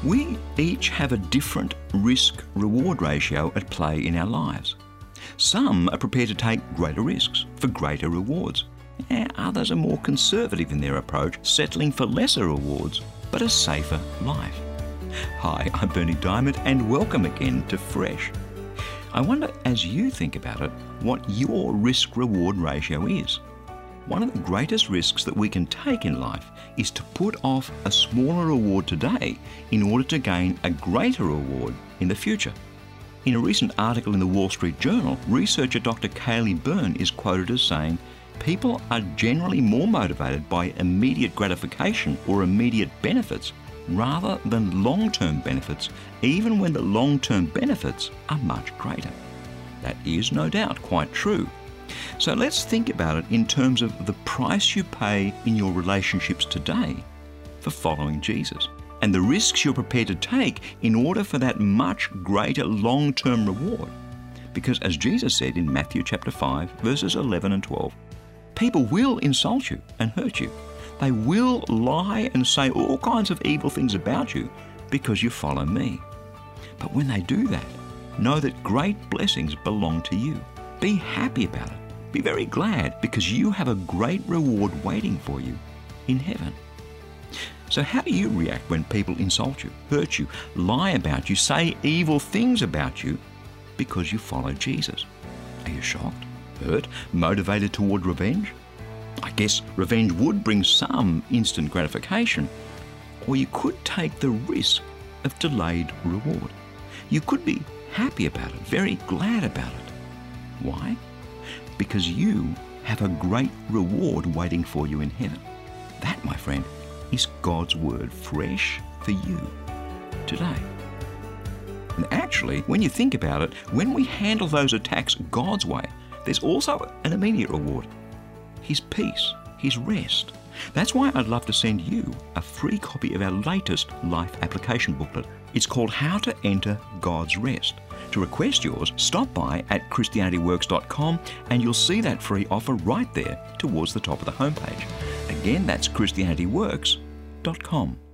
We each have a different risk-reward ratio at play in our lives. Some are prepared to take greater risks for greater rewards. Others are more conservative in their approach, settling for lesser rewards but a safer life. Hi, I'm Berni Dymet and welcome again to Fresh. I wonder, as you think about it, what your risk-reward ratio is. One of the greatest risks that we can take in life is to put off a smaller reward today in order to gain a greater reward in the future. In a recent article in the Wall Street Journal, researcher Dr. Kaylee Byrne is quoted as saying, "People are generally more motivated by immediate gratification or immediate benefits rather than long-term benefits, even when the long-term benefits are much greater." That is no doubt quite true. So let's think about it in terms of the price you pay in your relationships today for following Jesus, and the risks you're prepared to take in order for that much greater long-term reward. Because as Jesus said in Matthew chapter 5, verses 11 and 12, people will insult you and hurt you. They will lie and say all kinds of evil things about you because you follow me. But when they do that, know that great blessings belong to you. Be happy about it. Be very glad because you have a great reward waiting for you in heaven. So how do you react when people insult you, hurt you, lie about you, say evil things about you because you follow Jesus? Are you shocked, hurt, motivated toward revenge? I guess revenge would bring some instant gratification, or you could take the risk of delayed reward. You could be happy about it, very glad about it. Why? Because you have a great reward waiting for you in heaven. That, my friend, is God's word fresh for you today. And actually, when you think about it, when we handle those attacks God's way, there's also an immediate reward. His peace, His rest. That's why I'd love to send you a free copy of our latest life application booklet. It's called How to Enter God's Rest. To request yours, stop by at ChristianityWorks.com and you'll see that free offer right there towards the top of the homepage. Again, that's ChristianityWorks.com.